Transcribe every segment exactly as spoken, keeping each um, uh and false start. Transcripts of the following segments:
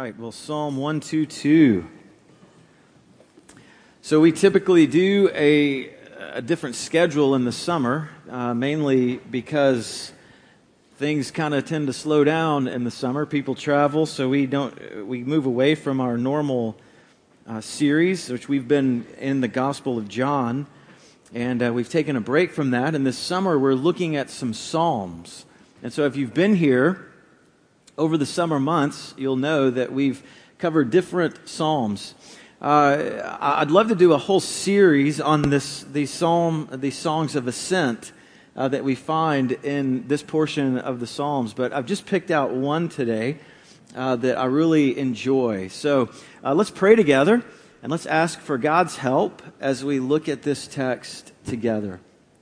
right, well, Psalm one twenty-two. So we typically do a, a different schedule in the summer, uh, mainly because things kind of tend to slow down in the summer. People travel, so we don't we move away from our normal uh, series, which we've been in the Gospel of John, and uh, we've taken a break from that. And this summer, we're looking at some Psalms. And so if you've been here over the summer months, you'll know that we've covered different Psalms. Uh, I'd love to do a whole series on this, these Psalm, these songs of ascent uh, that we find in this portion of the Psalms. But I've just picked out one today uh, that I really enjoy. So uh, let's pray together and let's ask for God's help as we look at this text together.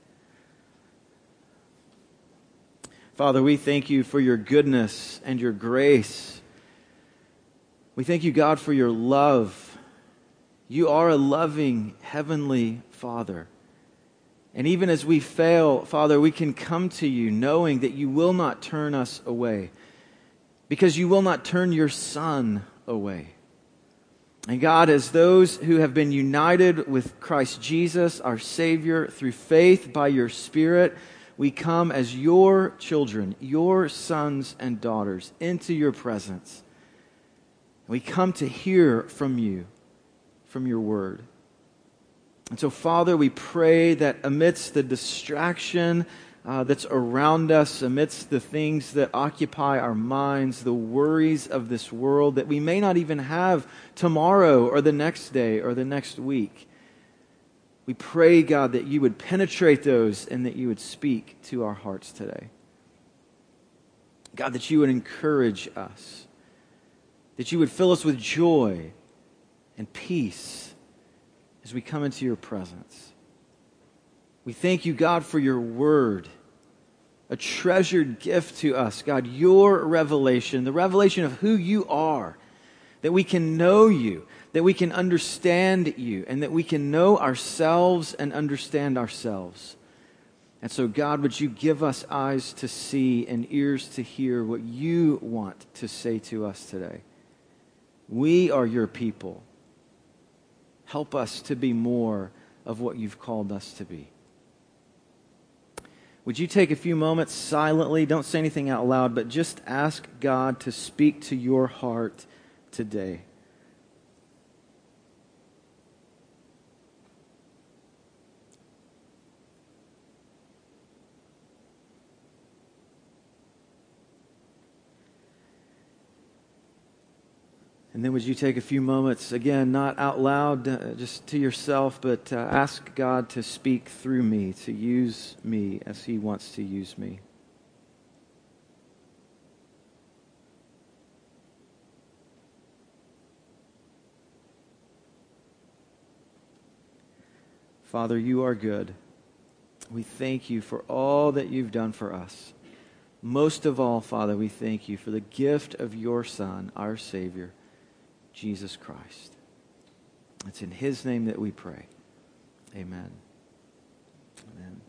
Father, we thank you for your goodness and your grace. We thank you, God, for your love. You are a loving, heavenly Father. And even as we fail, Father, we can come to you knowing that you will not turn us away, because you will not turn your Son away. And God, as those who have been united with Christ Jesus, our Savior, through faith by your Spirit, we come as your children, your sons and daughters, into your presence. We come to hear from you, from your word. And so, Father, we pray that amidst the distraction uh, that's around us, amidst the things that occupy our minds, the worries of this world, that we may not even have tomorrow or the next day or the next week. We pray, God, that you would penetrate those and that you would speak to our hearts today. God, that you would encourage us, that you would fill us with joy and peace as we come into your presence. We thank you, God, for your word, a treasured gift to us. God, your revelation, the revelation of who you are, that we can know you, that we can understand you, and that we can know ourselves and understand ourselves. And so, God, would you give us eyes to see and ears to hear what you want to say to us today? We are your people. Help us to be more of what you've called us to be. Would you take a few moments silently, don't say anything out loud, but just ask God to speak to your heart today. And then would you take a few moments, again, not out loud, uh, just to yourself, but uh, ask God to speak through me, to use me as he wants to use me. Father, you are good. We thank you for all that you've done for us. Most of all, Father, we thank you for the gift of your Son, our Savior, Jesus Christ. It's in his name that we pray. Amen. Amen.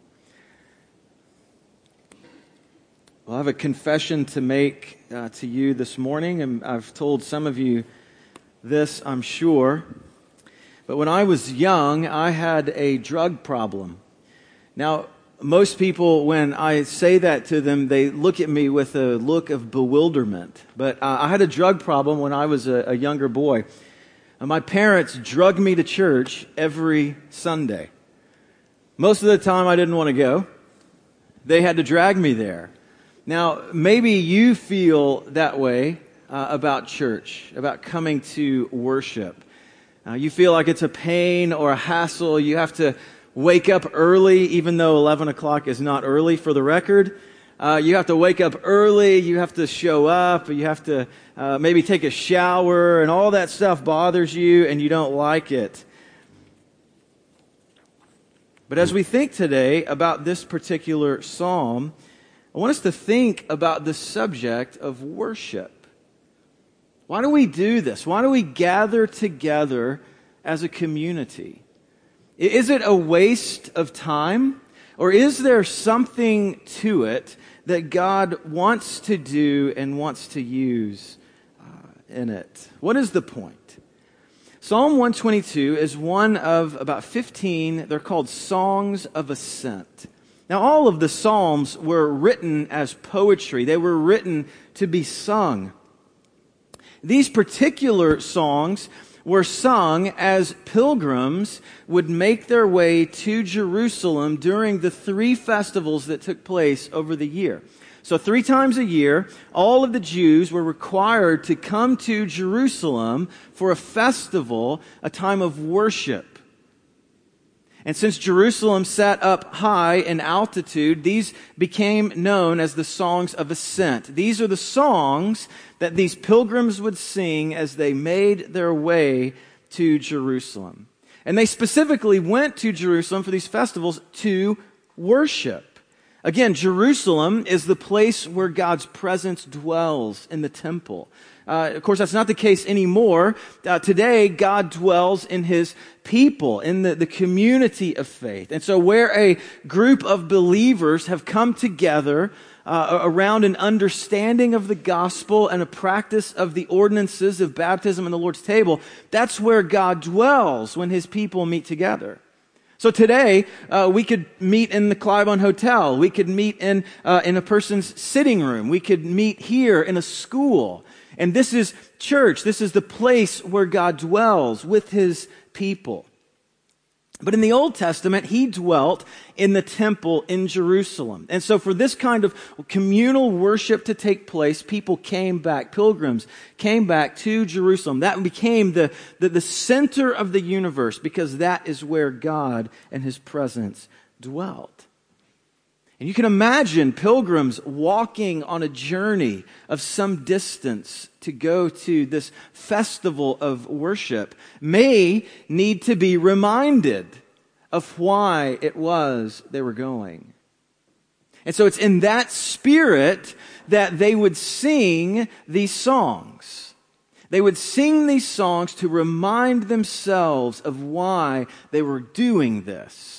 Well, I have a confession to make uh, to you this morning, and I've told some of you this, I'm sure. But when I was young, I had a drug problem. Now, most people, when I say that to them, they look at me with a look of bewilderment. But uh, I had a drug problem when I was a, a younger boy. And my parents drugged me to church every Sunday. Most of the time I didn't want to go. They had to drag me there. Now, maybe you feel that way uh, about church, about coming to worship. Uh, you feel like it's a pain or a hassle. You have to wake up early, even though eleven o'clock is not early for the record. Uh, you have to wake up early, you have to show up, you have to uh, maybe take a shower, and all that stuff bothers you and you don't like it. But as we think today about this particular psalm, I want us to think about the subject of worship. Why do we do this? Why do we gather together as a community? Is it a waste of time? Or is there something to it that God wants to do and wants to use uh, in it. What is the point? Psalm one twenty-two is one of about fifteen, they're called Songs of Ascent. Now, all of the Psalms were written as poetry. They were written to be sung. These particular songs were sung as pilgrims would make their way to Jerusalem during the three festivals that took place over the year. So three times a year, all of the Jews were required to come to Jerusalem for a festival, a time of worship. And since Jerusalem sat up high in altitude, these became known as the Songs of Ascent. These are the songs that these pilgrims would sing as they made their way to Jerusalem. And they specifically went to Jerusalem for these festivals to worship. Again, Jerusalem is the place where God's presence dwells in the temple. Uh, of course, that's not the case anymore. Uh, today, God dwells in His people, in the, the community of faith. And so where a group of believers have come together uh, around an understanding of the gospel and a practice of the ordinances of baptism and the Lord's table, that's where God dwells when His people meet together. So today, uh, we could meet in the Clivon Hotel. We could meet in uh, in a person's sitting room. We could meet here in a school. And this is church. This is the place where God dwells with His people. But in the Old Testament, He dwelt in the temple in Jerusalem. And so for this kind of communal worship to take place, people came back, pilgrims came back to Jerusalem. That became the, the, the center of the universe because that is where God and His presence dwelt. And you can imagine pilgrims walking on a journey of some distance to go to this festival of worship may need to be reminded of why it was they were going. And so it's in that spirit that they would sing these songs. They would sing these songs to remind themselves of why they were doing this.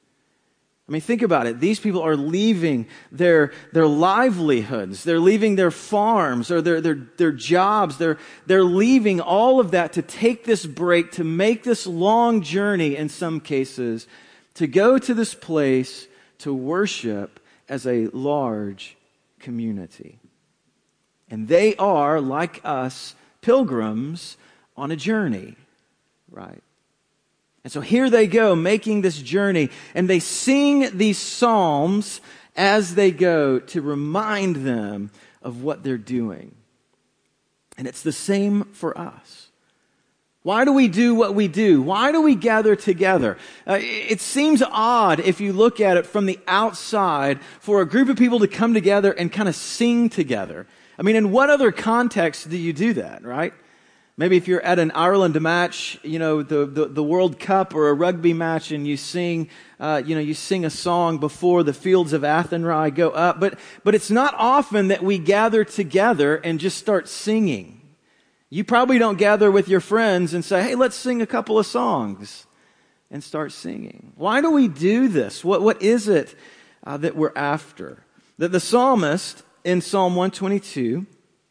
I mean, think about it. These people are leaving their, their livelihoods. They're leaving their farms or their, their, their jobs. They're, they're leaving all of that to take this break, to make this long journey in some cases, to go to this place to worship as a large community. And they are, like us, pilgrims on a journey, right? And so here they go, making this journey, and they sing these psalms as they go to remind them of what they're doing. And it's the same for us. Why do we do what we do? Why do we gather together? Uh, it seems odd if you look at it from the outside for a group of people to come together and kind of sing together. I mean, in what other context do you do that, right? Maybe if you're at an Ireland match, you know, the, the, the World Cup or a rugby match and you sing, uh, you know, you sing a song before the fields of Athenry go up. But, but it's not often that we gather together and just start singing. You probably don't gather with your friends and say, hey, let's sing a couple of songs and start singing. Why do we do this? What, what is it uh, that we're after? That the psalmist in Psalm one twenty-two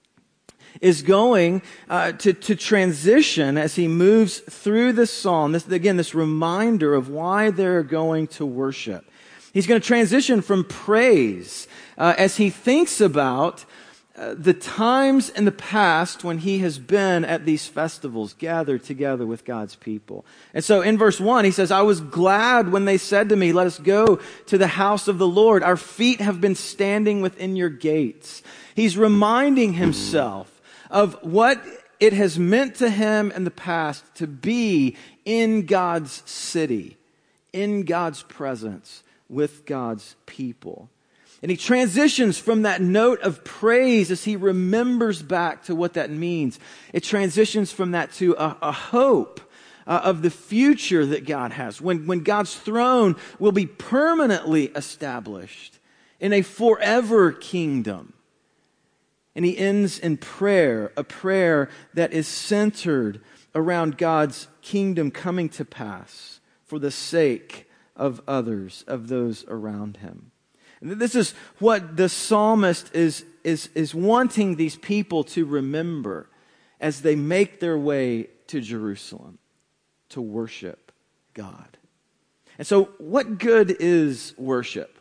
is going uh, to, to transition as he moves through this psalm. This, again, this reminder of why they're going to worship. He's going to transition from praise uh, as he thinks about uh, the times in the past when he has been at these festivals, gathered together with God's people. And so in verse one, he says, I was glad when they said to me, let us go to the house of the Lord. Our feet have been standing within your gates. He's reminding himself of what it has meant to him in the past to be in God's city, in God's presence, with God's people. And he transitions from that note of praise as he remembers back to what that means. It transitions from that to a, a hope uh, of the future that God has, when, when God's throne will be permanently established in a forever kingdom. And he ends in prayer, a prayer that is centered around God's kingdom coming to pass for the sake of others, of those around him. And this is what the psalmist is, is, is wanting these people to remember as they make their way to Jerusalem to worship God. And so, what good is worship?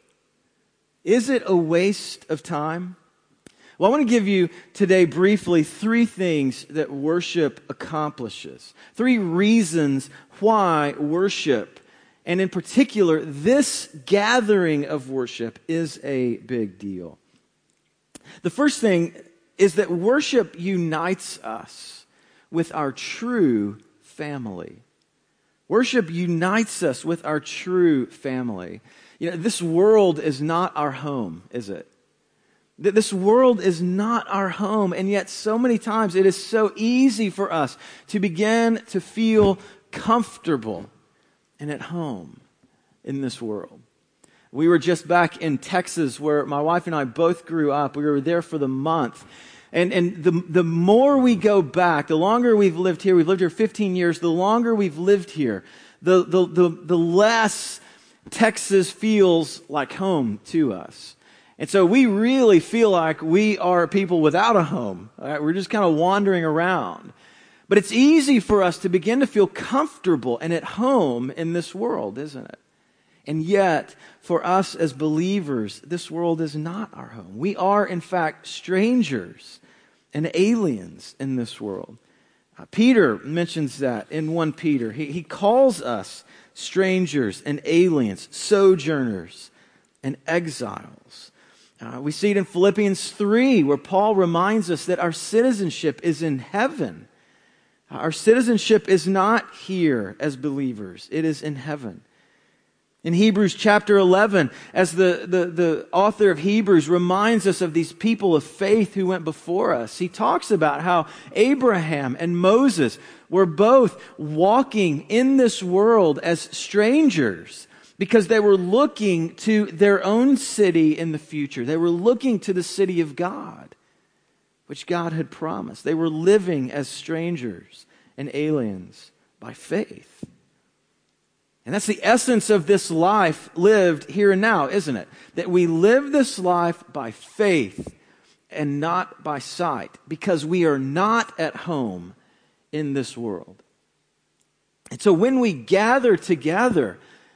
Is it a waste of time? Well, I want to give you today briefly three things that worship accomplishes. Three reasons why worship, and in particular, this gathering of worship, is a big deal. The first thing is that worship unites us with our true family. Worship unites us with our true family. You know, this world is not our home, is it? This world is not our home, and yet so many times it is so easy for us to begin to feel comfortable and at home in this world. We were just back in Texas where my wife and I both grew up. We were there for the month. And and the the more we go back, the longer we've lived here, we've lived here fifteen years, the longer we've lived here, the the the, the less Texas feels like home to us. And so we really feel like we are people without a home. Right? We're just kind of wandering around. But it's easy for us to begin to feel comfortable and at home in this world, isn't it? And yet, for us as believers, this world is not our home. We are, in fact, strangers and aliens in this world. Uh, Peter mentions that in First Peter. He, he calls us strangers and aliens, sojourners and exiles. Uh, we see it in Philippians three, where Paul reminds us that our citizenship is in heaven. Our citizenship is not here as believers. It is in heaven. In Hebrews chapter eleven, as the, the, the author of Hebrews reminds us of these people of faith who went before us, he talks about how Abraham and Moses were both walking in this world as strangers because they were looking to their own city in the future. They were looking to the city of God, which God had promised. They were living as strangers and aliens by faith. And that's the essence of this life lived here and now, isn't it? That we live this life by faith and not by sight, because we are not at home in this world. And so when we gather together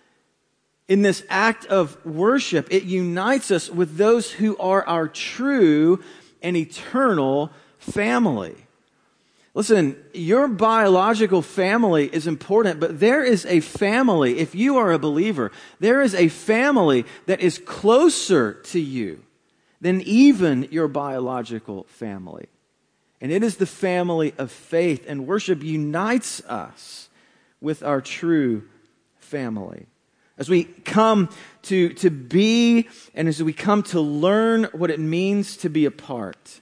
in this act of worship, it unites us with those who are our true and eternal family. Listen, your biological family is important, but there is a family, if you are a believer, there is a family that is closer to you than even your biological family. And it is the family of faith, and worship unites us with our true family. As we come to, to be, and as we come to learn what it means to be a part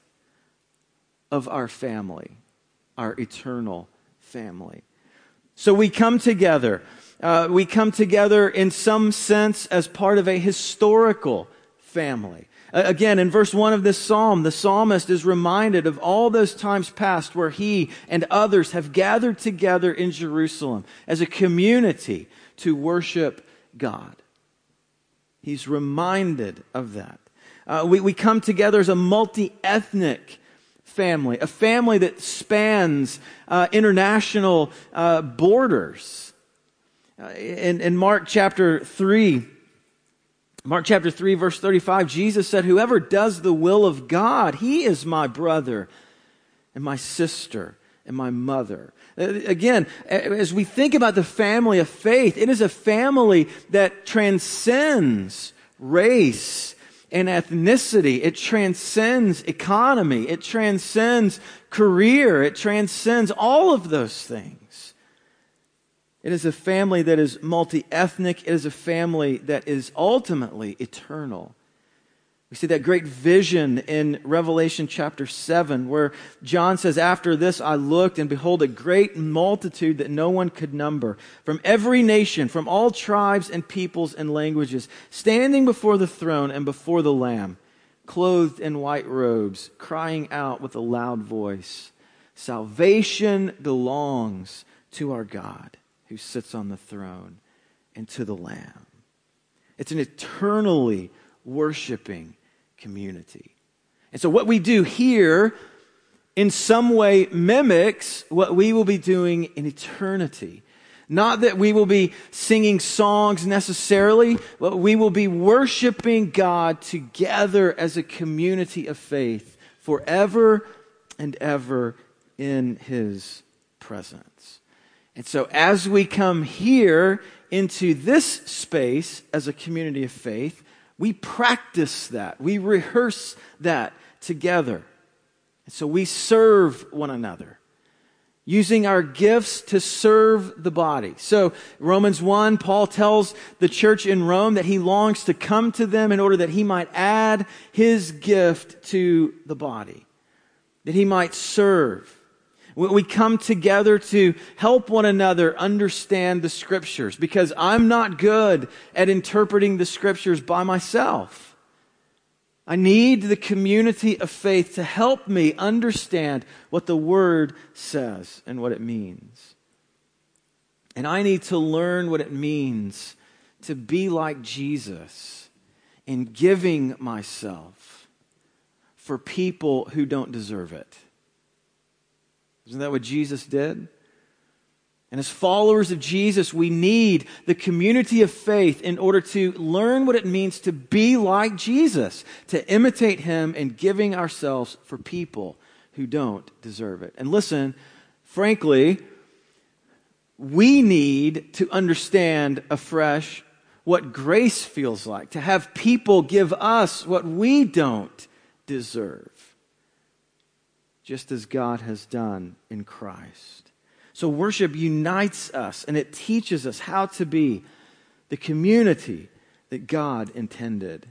of our family, our eternal family. So we come together. Uh, we come together in some sense as part of a historical family. Uh, again, in verse one of this psalm, the psalmist is reminded of all those times past where he and others have gathered together in Jerusalem as a community to worship God. He's reminded of that. Uh, we, we come together as a multi-ethnic family, a family that spans uh, international uh, borders. Uh, in, in Mark chapter three, Mark chapter three, verse thirty-five, Jesus said, "Whoever does the will of God, he is my brother and my sister and my mother." Again, as we think about the family of faith, it is a family that transcends race and ethnicity. It transcends economy. It transcends career. It transcends all of those things. It is a family that is multi-ethnic. It is a family that is ultimately eternal. We see that great vision in Revelation chapter seven, where John says, "After this I looked, and behold, a great multitude that no one could number, from every nation, from all tribes and peoples and languages, standing before the throne and before the Lamb, clothed in white robes, crying out with a loud voice, 'Salvation belongs to our God who sits on the throne and to the Lamb.'" It's an eternally worshiping community. And so what we do here in some way mimics what we will be doing in eternity. Not that we will be singing songs necessarily, but we will be worshiping God together as a community of faith forever and ever in His presence. And so as we come here into this space as a community of faith, we practice that. We rehearse that together. And so we serve one another, using our gifts to serve the body. So Romans one, Paul tells the church in Rome that he longs to come to them in order that he might add his gift to the body, that he might serve. We come together to help one another understand the Scriptures, because I'm not good at interpreting the Scriptures by myself. I need the community of faith to help me understand what the Word says and what it means. And I need to learn what it means to be like Jesus in giving myself for people who don't deserve it. Isn't that what Jesus did? And as followers of Jesus, we need the community of faith in order to learn what it means to be like Jesus, to imitate Him in giving ourselves for people who don't deserve it. And listen, frankly, we need to understand afresh what grace feels like, to have people give us what we don't deserve, just as God has done in Christ. So worship unites us, and it teaches us how to be the community that God intended.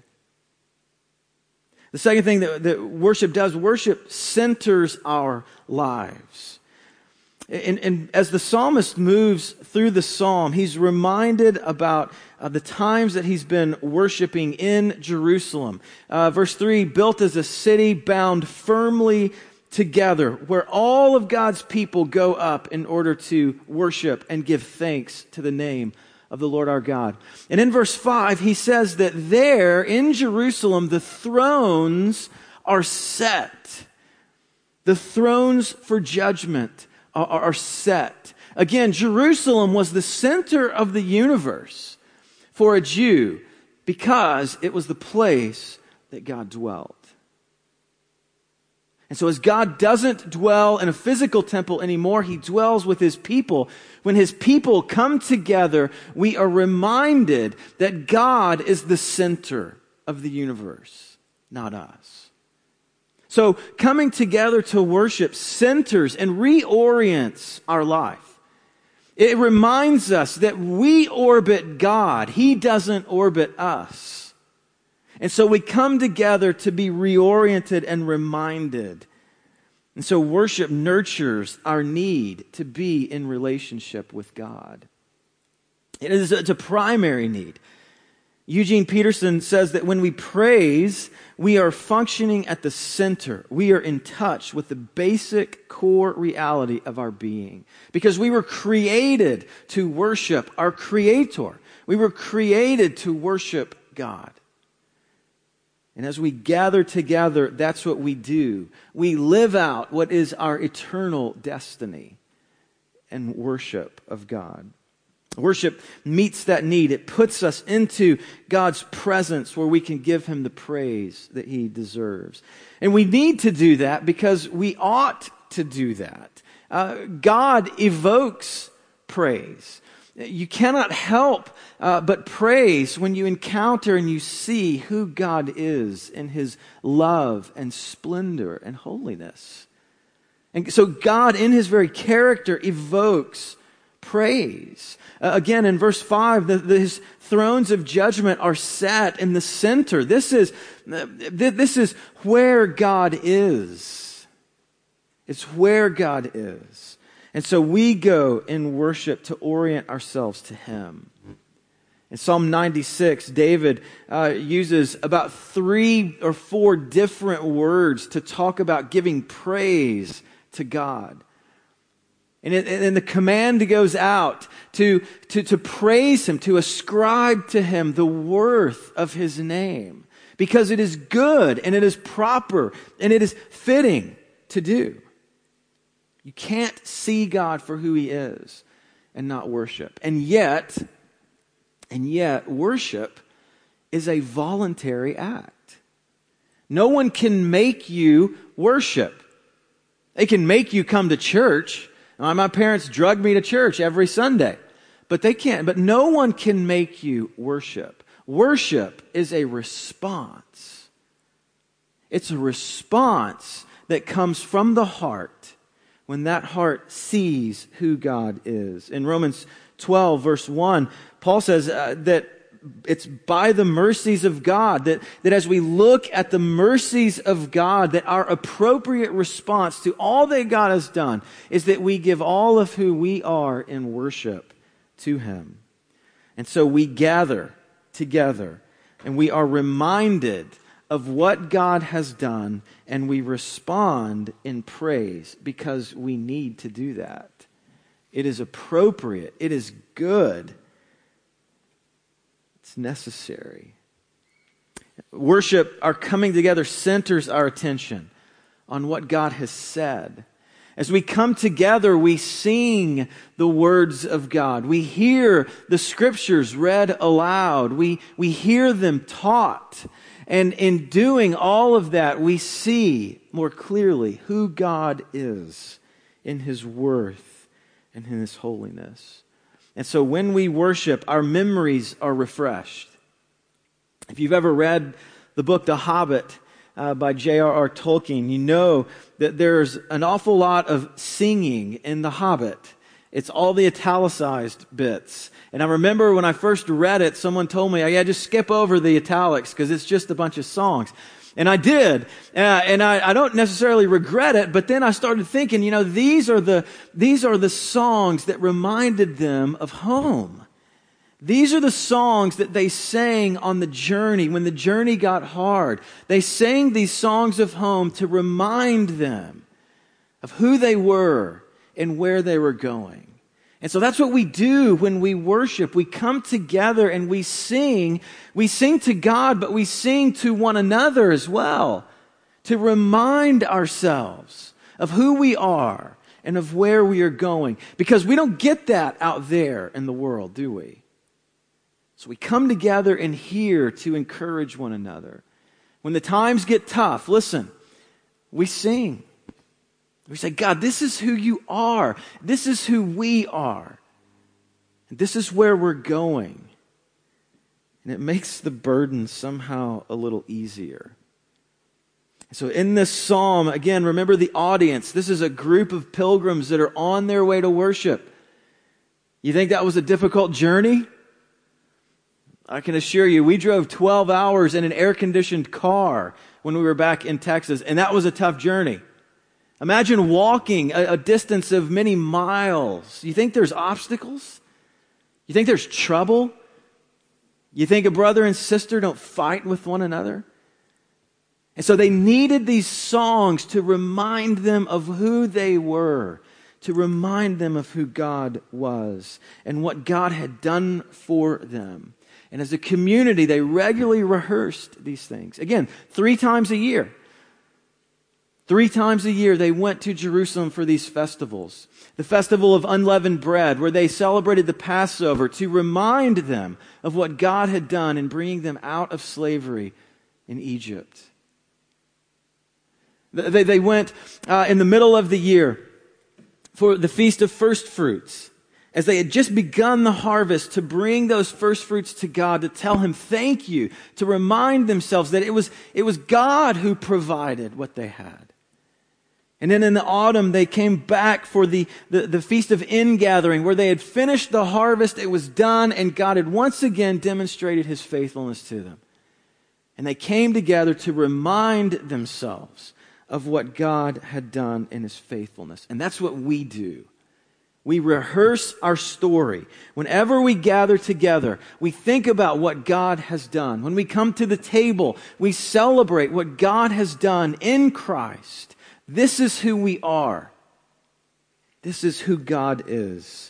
The second thing that, that worship does, worship centers our lives. And, and as the psalmist moves through the psalm, he's reminded about uh, the times that he's been worshiping in Jerusalem. Uh, verse three, built as a city bound firmly together, where all of God's people go up in order to worship and give thanks to the name of the Lord our God. And in verse five, he says that there in Jerusalem, the thrones are set. The thrones for judgment are, are set. Again, Jerusalem was the center of the universe for a Jew because it was the place that God dwelt. And so as God doesn't dwell in a physical temple anymore, He dwells with His people. When His people come together, we are reminded that God is the center of the universe, not us. So coming together to worship centers and reorients our life. It reminds us that we orbit God. He doesn't orbit us. And so we come together to be reoriented and reminded. And so worship nurtures our need to be in relationship with God. It is it's a primary need. Eugene Peterson says that when we praise, we are functioning at the center. We are in touch with the basic core reality of our being. Because we were created to worship our Creator. We were created to worship God. And as we gather together, that's what we do. We live out what is our eternal destiny and worship of God. Worship meets that need. It puts us into God's presence where we can give Him the praise that He deserves. And we need to do that because we ought to do that. Uh, God evokes praise. You cannot help uh, but praise when you encounter and you see who God is in His love and splendor and holiness. And so God in His very character evokes praise. Uh, again, in verse five, the, the, His thrones of judgment are set in the center. This is, uh, th- this is where God is. It's where God is. And so we go in worship to orient ourselves to Him. In Psalm ninety-six, David uh, uses about three or four different words to talk about giving praise to God. And, it, and the command goes out to, to, to praise Him, to ascribe to Him the worth of His name. Because it is good and it is proper and it is fitting to do. You can't see God for who he is and not worship. And yet, and yet, worship is a voluntary act. No one can make you worship. They can make you come to church. My parents drug me to church every Sunday. But they can't. But no one can make you worship. Worship is a response. It's a response that comes from the heart when that heart sees who God is. In Romans twelve, verse one, Paul says uh, that it's by the mercies of God, that, that as we look at the mercies of God, that our appropriate response to all that God has done is that we give all of who we are in worship to him. And so we gather together and we are reminded of what God has done, and we respond in praise because we need to do that. It is appropriate. It is good. It's necessary. Worship, our coming together, centers our attention on what God has said. As we come together, we sing the words of God. We hear the scriptures read aloud. We, we hear them taught. And in doing all of that, we see more clearly who God is in his worth and in his holiness. And so when we worship, our memories are refreshed. If you've ever read the book The Hobbit uh, by J R R Tolkien, you know that there's an awful lot of singing in The Hobbit. It's all the italicized bits. And I remember when I first read it, someone told me, oh, yeah, just skip over the italics because it's just a bunch of songs. And I did. Uh, and I, I don't necessarily regret it, but then I started thinking, you know, these are the, these are the songs that reminded them of home. These are the songs that they sang on the journey when the journey got hard. They sang these songs of home to remind them of who they were and where they were going. And so that's what we do when we worship. We come together and we sing. We sing to God, but we sing to one another as well, to remind ourselves of who we are and of where we are going. Because we don't get that out there in the world, do we? So we come together in here to encourage one another. When the times get tough, listen, we sing. We say, God, this is who you are. This is who we are. And this is where we're going. And it makes the burden somehow a little easier. So in this psalm, again, remember the audience. This is a group of pilgrims that are on their way to worship. You think that was a difficult journey? I can assure you, we drove twelve hours in an air-conditioned car when we were back in Texas, and that was a tough journey. Imagine walking a, a distance of many miles. You think there's obstacles? You think there's trouble? You think a brother and sister don't fight with one another? And so they needed these songs to remind them of who they were, to remind them of who God was and what God had done for them. And as a community, they regularly rehearsed these things. Again, three times a year. Three times a year they went to Jerusalem for these festivals. The festival of unleavened bread, where they celebrated the Passover to remind them of what God had done in bringing them out of slavery in Egypt. They, they went uh, in the middle of the year for the Feast of First Fruits, as they had just begun the harvest, to bring those first fruits to God, to tell him thank you, to remind themselves that it was, it was God who provided what they had. And then in the autumn, they came back for the, the, the Feast of Ingathering, where they had finished the harvest, it was done, and God had once again demonstrated his faithfulness to them. And they came together to remind themselves of what God had done in his faithfulness. And that's what we do. We rehearse our story. Whenever we gather together, we think about what God has done. When we come to the table, we celebrate what God has done in Christ. This is who we are. This is who God is.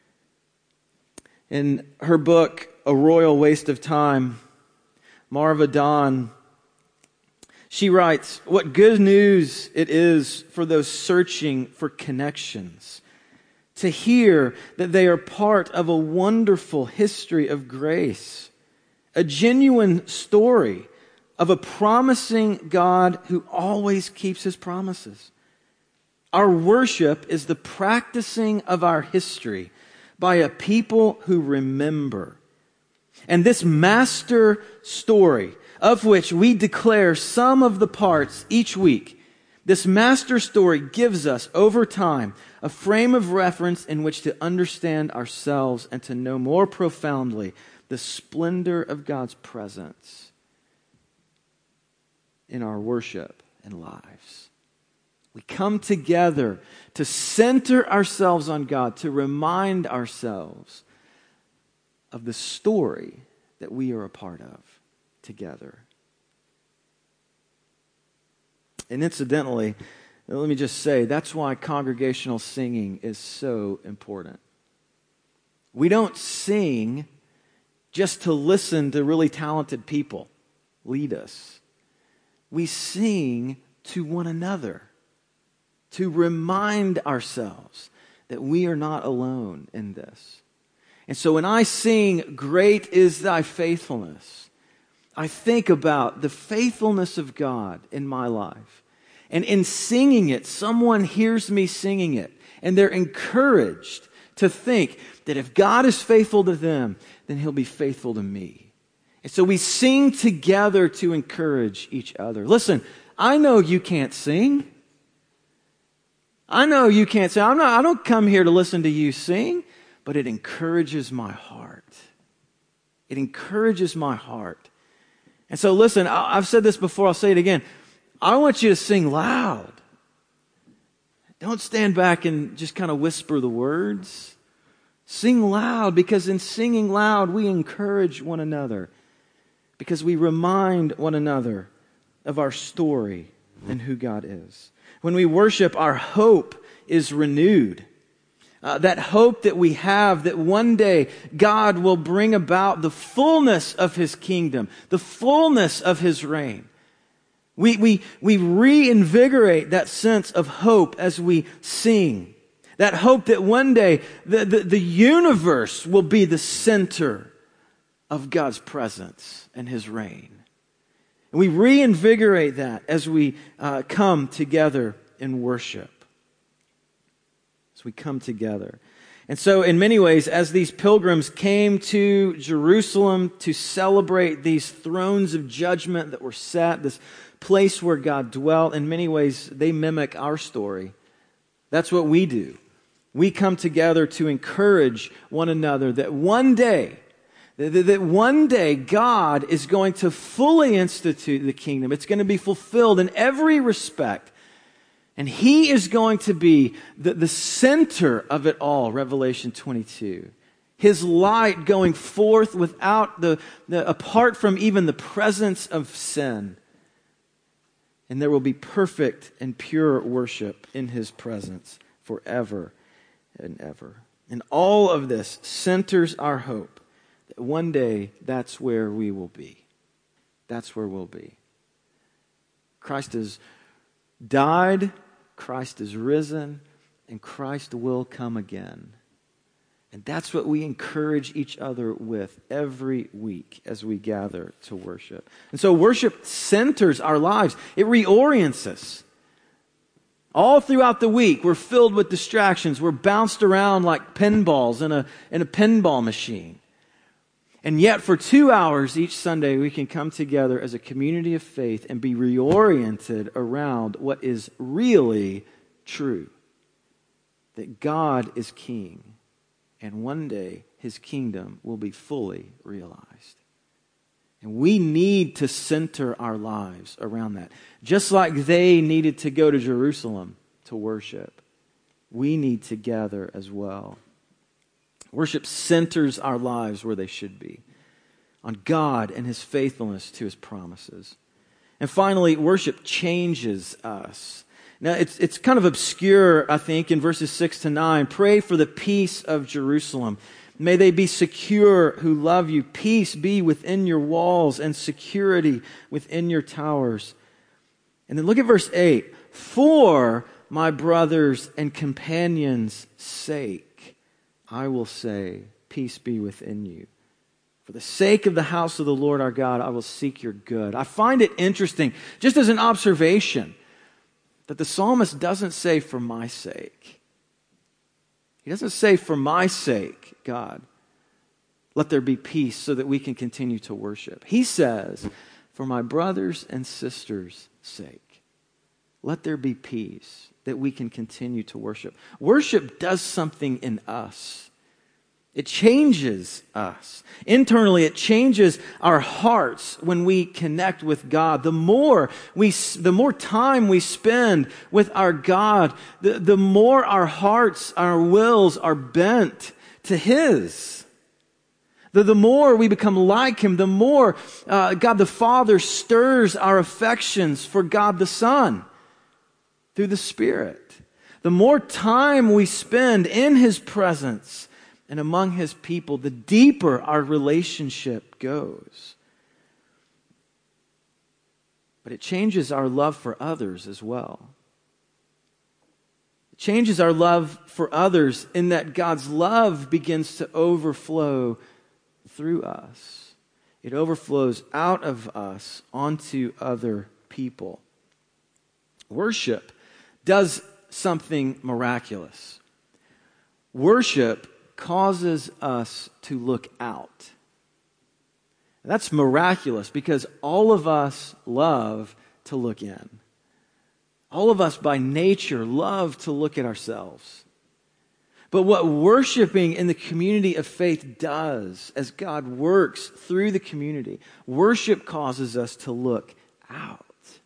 In her book, A Royal Waste of Time, Marva Dawn, She writes, "What good news it is for those searching for connections, to hear that they are part of a wonderful history of grace, a genuine story of a promising God who always keeps His promises. Our worship is the practicing of our history by a people who remember. And this master story, of which we declare some of the parts each week, this master story gives us, over time, a frame of reference in which to understand ourselves and to know more profoundly the splendor of God's presence in our worship and lives. We come together to center ourselves on God, to remind ourselves of the story that we are a part of together." And incidentally, let me just say, that's why congregational singing is so important. We don't sing just to listen to really talented people lead us. We sing to one another, to remind ourselves that we are not alone in this. And so when I sing, "Great is thy faithfulness," I think about the faithfulness of God in my life. And in singing it, someone hears me singing it, and they're encouraged to think that if God is faithful to them, then He'll be faithful to me. And so we sing together to encourage each other. Listen, I know you can't sing. I know you can't sing. I'm not, I don't come here to listen to you sing, but it encourages my heart. It encourages my heart. And so listen, I've said this before, I'll say it again. I want you to sing loud. Don't stand back and just kind of whisper the words. Sing loud, because in singing loud, we encourage one another. Because we remind one another of our story and who God is. When we worship, our hope is renewed. Uh, that hope that we have that one day God will bring about the fullness of His kingdom, the fullness of His reign. We, we, we reinvigorate that sense of hope as we sing. That hope that one day the, the, the universe will be the center of God's presence and His reign. And we reinvigorate that as we uh, come together in worship. As we come together. And so in many ways, as these pilgrims came to Jerusalem to celebrate these thrones of judgment that were set, this place where God dwelt, in many ways they mimic our story. That's what we do. We come together to encourage one another that one day, that one day God is going to fully institute the kingdom. It's going to be fulfilled in every respect. And He is going to be the, the center of it all, Revelation twenty-two. His light going forth without the, the apart from even the presence of sin. And there will be perfect and pure worship in His presence forever and ever. And all of this centers our hope that one day that's where we will be. That's where we'll be. Christ has died, Christ is risen, and Christ will come again. And that's what we encourage each other with every week as we gather to worship. And so worship centers our lives. It reorients us. All throughout the week, we're filled with distractions. We're bounced around like pinballs in a, in a pinball machine. And yet for two hours each Sunday, we can come together as a community of faith and be reoriented around what is really true. That God is King. And one day, His kingdom will be fully realized. And we need to center our lives around that. Just like they needed to go to Jerusalem to worship, we need to gather as well. Worship centers our lives where they should be, on God and His faithfulness to His promises. And finally, worship changes us. Now, it's it's kind of obscure, I think, in verses six to nine. Pray for the peace of Jerusalem. May they be secure who love you. Peace be within your walls and security within your towers. And then look at verse eight. For my brothers and companions' sake, I will say, peace be within you. For the sake of the house of the Lord our God, I will seek your good. I find it interesting, just as an observation, that the psalmist doesn't say, for my sake. He doesn't say, for my sake, God, let there be peace so that we can continue to worship. He says, for my brothers and sisters' sake, let there be peace that we can continue to worship. Worship does something in us. It changes us. Internally, it changes our hearts when we connect with God. The more we, the more time we spend with our God, the, the more our hearts, our wills are bent to His. The, the more we become like Him, the more uh, God the Father stirs our affections for God the Son through the Spirit. The more time we spend in His presence and among His people, the deeper our relationship goes. But it changes our love for others as well. It changes our love for others in that God's love begins to overflow through us. It overflows out of us onto other people. Worship does something miraculous. Worship causes us to look out. And that's miraculous because all of us love to look in. All of us by nature love to look at ourselves. But what worshiping in the community of faith does as God works through the community, worship causes us to look out.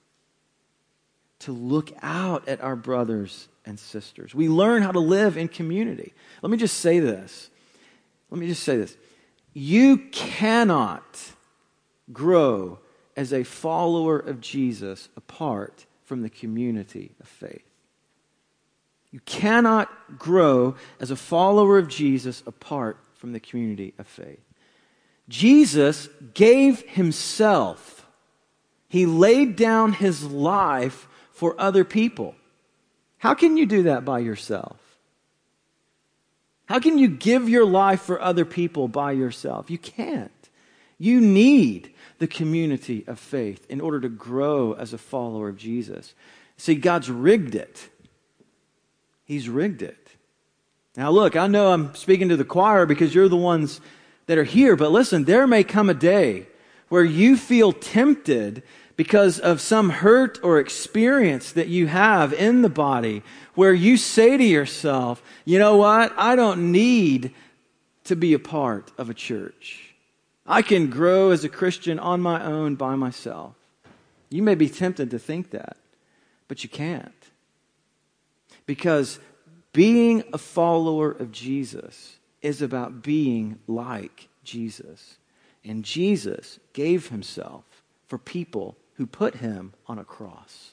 To look out at our brothers and sisters. We learn how to live in community. Let me just say this. Let me just say this. You cannot grow as a follower of Jesus apart from the community of faith. You cannot grow as a follower of Jesus apart from the community of faith. Jesus gave Himself. He laid down His life for other people. How can you do that by yourself? How can you give your life for other people by yourself? You can't. You need the community of faith in order to grow as a follower of Jesus. See, God's rigged it. He's rigged it. Now look, I know I'm speaking to the choir because you're the ones that are here, but listen, there may come a day where you feel tempted because of some hurt or experience that you have in the body, where you say to yourself, you know what, I don't need to be a part of a church. I can grow as a Christian on my own by myself. You may be tempted to think that, but you can't. Because being a follower of Jesus is about being like Jesus. And Jesus gave Himself for people who put Him on a cross.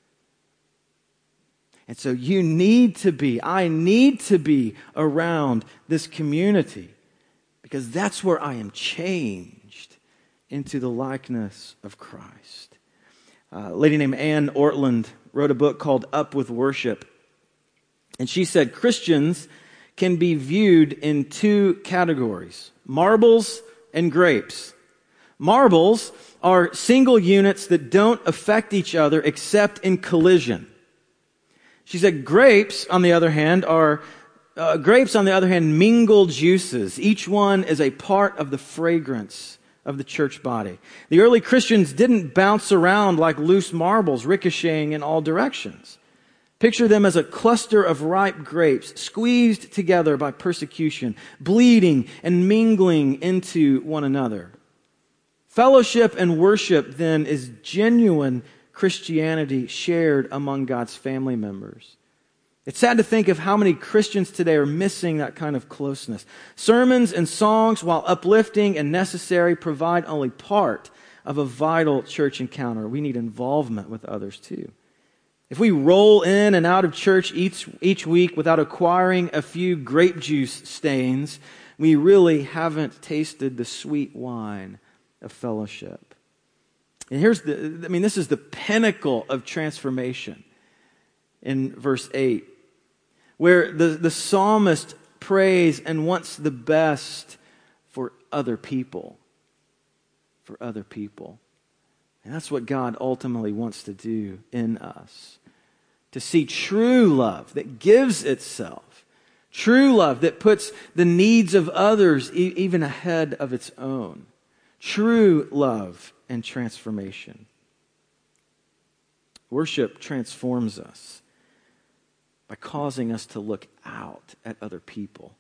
And so you need to be, I need to be around this community because that's where I am changed into the likeness of Christ. Uh, a lady named Ann Ortland wrote a book called Up with Worship. And she said Christians can be viewed in two categories, marbles and grapes. Marbles are single units that don't affect each other except in collision. She said grapes, on the other hand, are uh, grapes, on the other hand, mingle juices. Each one is a part of the fragrance of the church body. The early Christians didn't bounce around like loose marbles, ricocheting in all directions. Picture them as a cluster of ripe grapes, squeezed together by persecution, bleeding and mingling into one another. Fellowship and worship, then, is genuine Christianity shared among God's family members. It's sad to think of how many Christians today are missing that kind of closeness. Sermons and songs, while uplifting and necessary, provide only part of a vital church encounter. We need involvement with others too. If we roll in and out of church each, each week without acquiring a few grape juice stains, we really haven't tasted the sweet wine of fellowship. And here's the, I mean, this is the pinnacle of transformation in verse eight, where the, the psalmist prays and wants the best for other people. For other people. And that's what God ultimately wants to do in us. To see true love that gives itself. True love that puts the needs of others e- even ahead of its own. True love and transformation. Worship transforms us by causing us to look out at other people.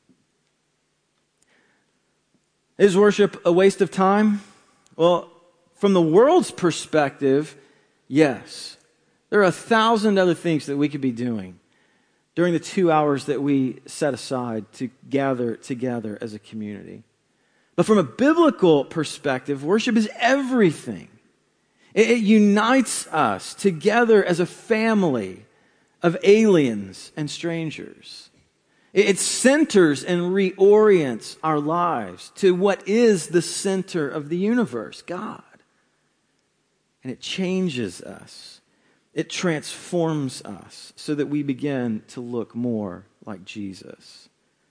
Is worship a waste of time? Well, from the world's perspective, yes. There are a thousand other things that we could be doing during the two hours that we set aside to gather together as a community. But from a biblical perspective, worship is everything. It, it unites us together as a family of aliens and strangers. It, it centers and reorients our lives to what is the center of the universe, God. And it changes us. It transforms us so that we begin to look more like Jesus.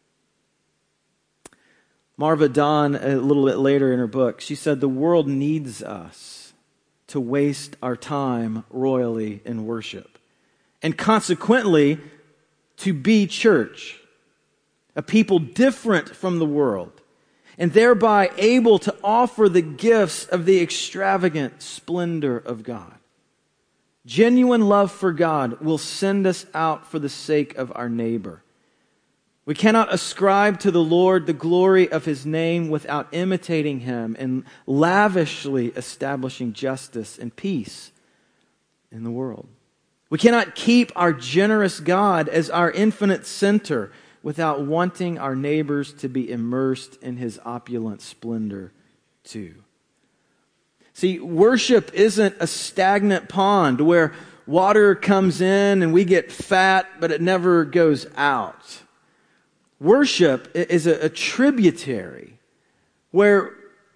Marva Dawn, a little bit later in her book, she said, the world needs us to waste our time royally in worship. And consequently, to be church. A people different from the world. And thereby able to offer the gifts of the extravagant splendor of God. Genuine love for God will send us out for the sake of our neighbor. We cannot ascribe to the Lord the glory of His name without imitating Him and lavishly establishing justice and peace in the world. We cannot keep our generous God as our infinite center without wanting our neighbors to be immersed in His opulent splendor too. See, worship isn't a stagnant pond where water comes in and we get fat, but it never goes out. Worship is a, a tributary where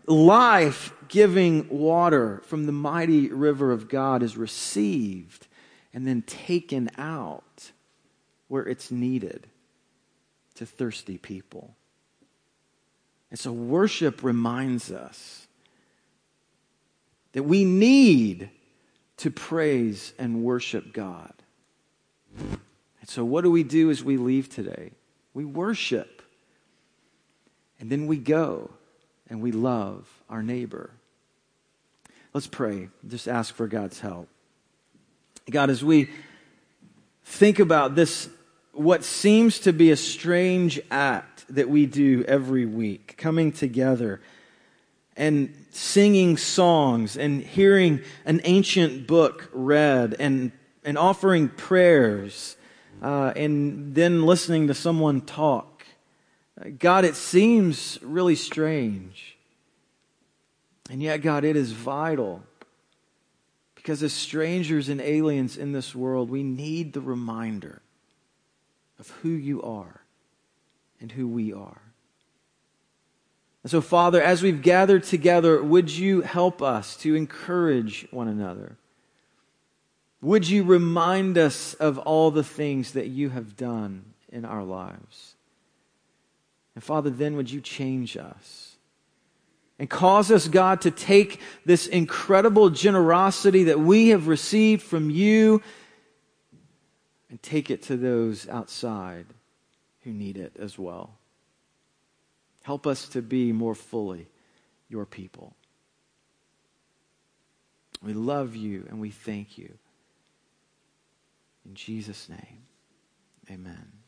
life-giving water from the mighty river of God is received and then taken out where it's needed to thirsty people. And so worship reminds us that we need to praise and worship God. And so what do we do as we leave today? We worship. And then we go and we love our neighbor. Let's pray. Just ask for God's help. God, as we think about this, what seems to be a strange act that we do every week, coming together and singing songs and hearing an ancient book read and, and offering prayers uh, and then listening to someone talk. God, it seems really strange. And yet, God, it is vital. Because as strangers and aliens in this world, we need the reminder of who you are and who we are. And so, Father, as we've gathered together, would you help us to encourage one another? Would you remind us of all the things that you have done in our lives? And Father, then would you change us? And cause us, God, to take this incredible generosity that we have received from you and take it to those outside who need it as well. Help us to be more fully your people. We love you and we thank you. In Jesus' name, amen.